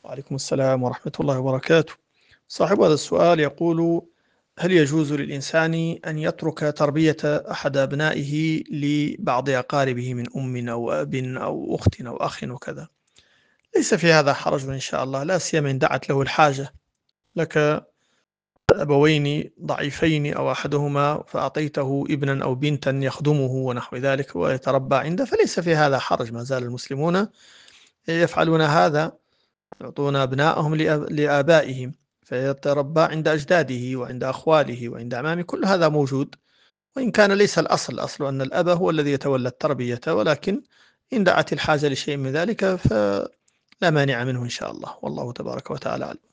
وعليكم السلام ورحمة الله وبركاته. صاحب هذا السؤال يقول: هل يجوز للإنسان أن يترك تربية أحد أبنائه لبعض أقاربه من أم أو أب أو أخت أو أخ وكذا؟ ليس في هذا حرج إن شاء الله، لا سيما إن دعت له الحاجة. لك أبوين ضعيفين أو أحدهما فأعطيته ابنا أو بنتا يخدمه ونحو ذلك ويتربى عنده، فليس في هذا حرج، ما زال المسلمون يفعلون هذا، يعطون أبناءهم لآبائهم فيتربى عند أجداده وعند أخواله وعند أعمامه، كل هذا موجود. وإن كان ليس الأصل أن الأب هو الذي يتولى التربية، ولكن إن دعت الحاجة لشيء من ذلك فلا مانع منه إن شاء الله، والله تبارك وتعالى أعلم.